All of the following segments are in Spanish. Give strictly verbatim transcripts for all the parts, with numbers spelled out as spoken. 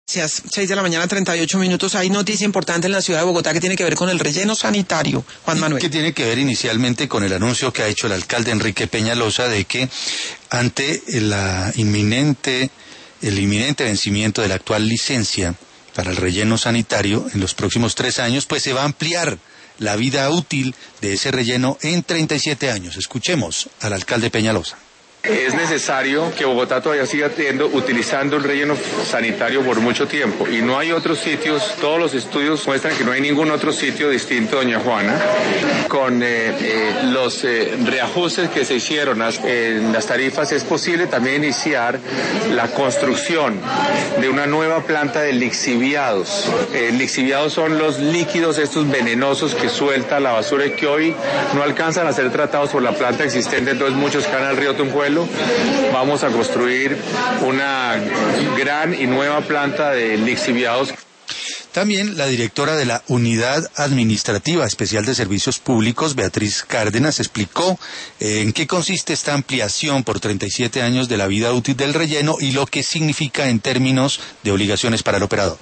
seis de la mañana, treinta y ocho minutos. Hay noticia importante en la ciudad de Bogotá que tiene que ver con el relleno sanitario. Juan Manuel. Que tiene que ver inicialmente con el anuncio que ha hecho el alcalde Enrique Peñalosa de que ante la inminente, el inminente vencimiento de la actual licencia para el relleno sanitario en los próximos tres años, pues se va a ampliar la vida útil de ese relleno en treinta y siete años. Escuchemos al alcalde Peñalosa. Es necesario que Bogotá todavía siga teniendo, utilizando el relleno sanitario por mucho tiempo, y no hay otros sitios. Todos los estudios muestran que no hay ningún otro sitio distinto, doña Juana. Con eh, eh, los eh, reajustes que se hicieron en las tarifas, es posible también iniciar la construcción de una nueva planta de lixiviados. Eh, lixiviados son los líquidos estos venenosos que suelta la basura y que hoy no alcanzan a ser tratados por la planta existente, entonces muchos caen al río Tunjuelo. Vamos a construir una gran y nueva planta de lixiviados. También la directora de la Unidad Administrativa Especial de Servicios Públicos, Beatriz Cárdenas, explicó eh, en qué consiste esta ampliación por treinta y siete años de la vida útil del relleno y lo que significa en términos de obligaciones para el operador.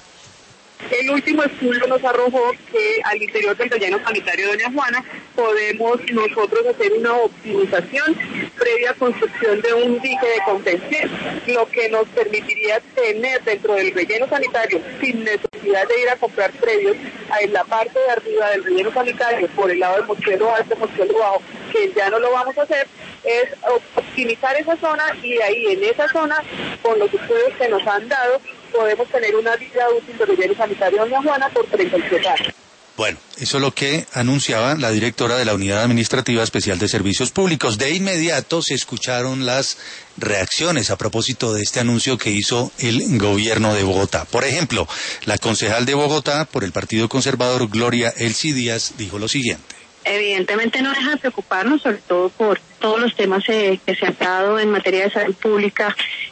El último estudio nos arrojó que al interior del relleno sanitario de doña Juana podemos nosotros hacer una optimización previa construcción de un dique de contención, lo que nos permitiría tener dentro del relleno sanitario, sin necesidad de ir a comprar previos, en la parte de arriba del relleno sanitario, por el lado del Mochuelo alto, Mochuelo bajo, que ya no lo vamos a hacer, es optimizar esa zona, y ahí en esa zona, con los estudios que nos han dado, podemos tener una vida útil de relleno sanitario doña Juana por treinta y siete años. Bueno, eso es lo que anunciaba la directora de la Unidad Administrativa Especial de Servicios Públicos. De inmediato se escucharon las reacciones a propósito de este anuncio que hizo el gobierno de Bogotá. Por ejemplo, la concejal de Bogotá por el Partido Conservador, Gloria Elsie Díaz, dijo lo siguiente. Evidentemente no deja de preocuparnos, sobre todo por todos los temas eh, que se han dado en materia de salud pública.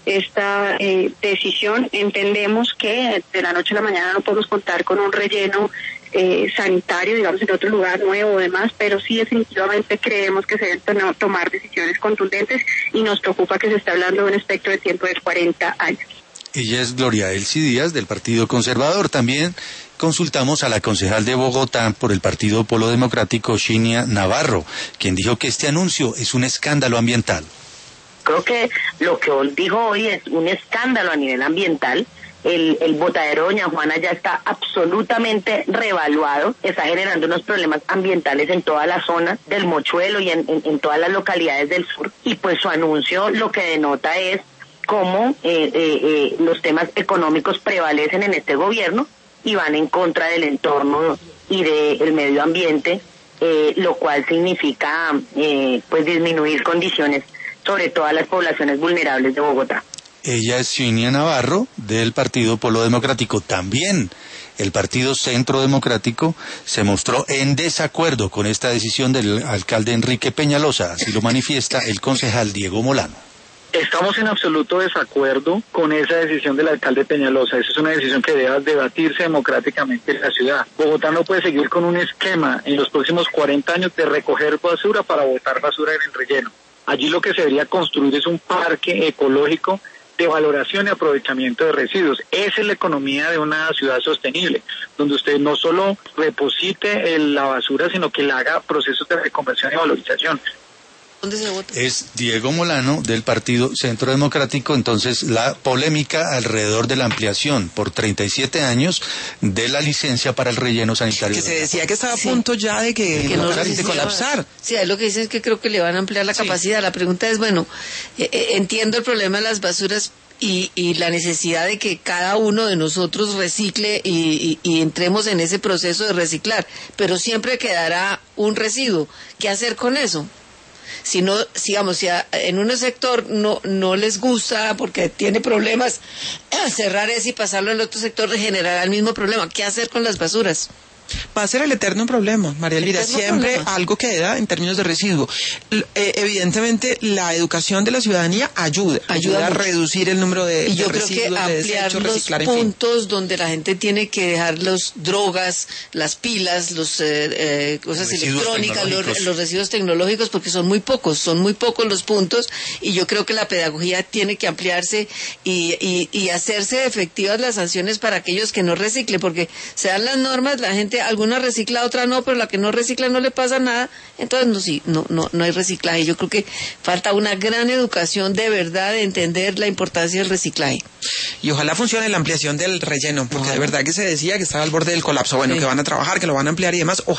Esta eh, decisión, entendemos que de la noche a la mañana no podemos contar con un relleno eh, sanitario, digamos, en otro lugar nuevo o demás, pero sí definitivamente creemos que se deben tomar decisiones contundentes, y nos preocupa que se está hablando de un espectro de tiempo de cuarenta años. Ella es Gloria Elsie Díaz, del Partido Conservador. También consultamos a la concejal de Bogotá por el Partido Polo Democrático, Shinia Navarro, quien dijo que este anuncio es un escándalo ambiental. Creo que lo que él dijo hoy es un escándalo a nivel ambiental. El, el botadero Doña Juana ya está absolutamente reevaluado, está generando unos problemas ambientales en toda la zona del Mochuelo y en, en, en todas las localidades del sur, y pues su anuncio lo que denota es cómo eh, eh, eh, los temas económicos prevalecen en este gobierno y van en contra del entorno y del medio ambiente, eh, lo cual significa eh, pues disminuir condiciones sobre todas las poblaciones vulnerables de Bogotá. Ella es Shinia Navarro, del Partido Polo Democrático. También el Partido Centro Democrático se mostró en desacuerdo con esta decisión del alcalde Enrique Peñalosa, así lo manifiesta el concejal Diego Molano. Estamos en absoluto desacuerdo con esa decisión del alcalde Peñalosa. Esa es una decisión que debe debatirse democráticamente en la ciudad. Bogotá no puede seguir con un esquema en los próximos cuarenta años de recoger basura para botar basura en el relleno. Allí lo que se debería construir es un parque ecológico de valoración y aprovechamiento de residuos. Esa es la economía de una ciudad sostenible, donde usted no solo reposite el, la basura, sino que la haga procesos de reconversión y valorización. ¿Dónde se vota? Es Diego Molano, del Partido Centro Democrático. Entonces, la polémica alrededor de la ampliación por treinta y siete años de la licencia para el relleno sanitario. Que se decía que estaba a punto sí. ya de que, que no, de colapsar. Sí, es lo que dicen, es que creo que le van a ampliar la sí. capacidad. La pregunta es, bueno, eh, eh, entiendo el problema de las basuras y, y la necesidad de que cada uno de nosotros recicle y, y, y entremos en ese proceso de reciclar, pero siempre quedará un residuo. ¿Qué hacer con eso? Si no, digamos, si a, en un sector no no les gusta porque tiene problemas, cerrar ese y pasarlo al otro sector generará el mismo problema. ¿Qué hacer con las basuras? Va a ser el eterno problema, María Elvira. Siempre problema. Algo queda en términos de residuo. L- eh, evidentemente, la educación de la ciudadanía ayuda, ayuda, ayuda a reducir el número de, y yo de creo residuos, que de ampliar desechos, los reciclar, en puntos fin. donde la gente tiene que dejar las drogas, las pilas, los eh, eh, cosas Los residuos electrónicas, los, tecnológicos. los residuos tecnológicos, porque son muy pocos, son muy pocos los puntos, y yo creo que la pedagogía tiene que ampliarse y, y, y hacerse efectivas las sanciones para aquellos que no reciclen, porque se dan las normas, la gente, alguna recicla, otra no, pero la que no recicla no le pasa nada, entonces no, sí, no, no, no hay reciclaje. Yo creo que falta una gran educación de verdad, de entender la importancia del reciclaje. Y ojalá funcione la ampliación del relleno, porque Ojalá. de verdad que se decía que estaba al borde del colapso. Bueno, Sí. que van a trabajar, que lo van a ampliar y demás.